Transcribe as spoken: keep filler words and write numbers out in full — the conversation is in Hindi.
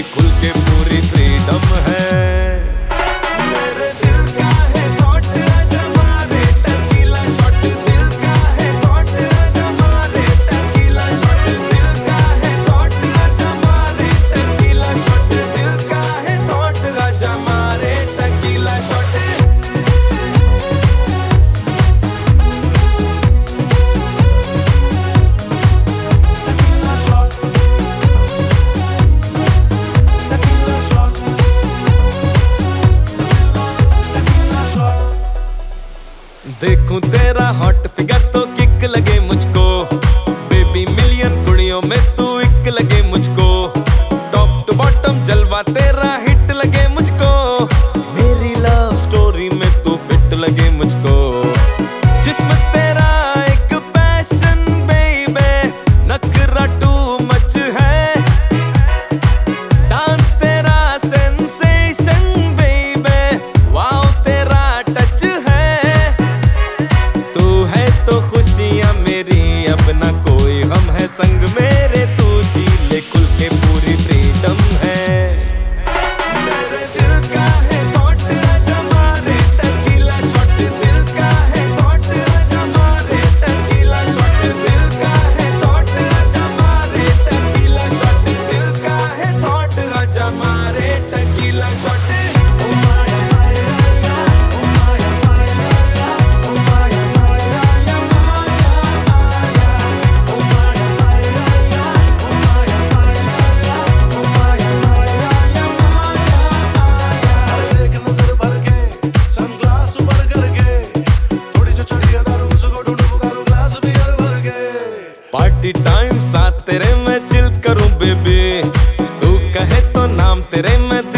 खुल के पूरी फ्रीडम है। देखूं तेरा हॉट फिगर तो किक लगे मुझको, बेबी मिलियन कुड़ियों में तू एक लगे मुझको, टॉप टू बॉटम जलवा तेरा हिट लगे मुझको, मेरी लव स्टोरी में तू फिट लगे मुझको, जिस्म तेरा एक पैशन बेबे, नखरा टू मच है, डांस तेरा सेंसेशन बेबे, वाओ तेरा टच है, तो खुशियां मेरी अब ना कोई हम है संग मेरे, तू जी ले खुल के पूरी फ्रीडम है। मेरे दिल का है हॉट आजा मारे टकीला शॉट, दिल का है हॉट आजा मारे टकीला शॉट, दिल का है हॉट आजा मारे टकीला शॉट, दिल का है हॉट आजा मारे टकीला शॉट। पार्टी टाइम साथ तेरे मैं चिल करूं बेबी, तू कहे तो नाम तेरे मैं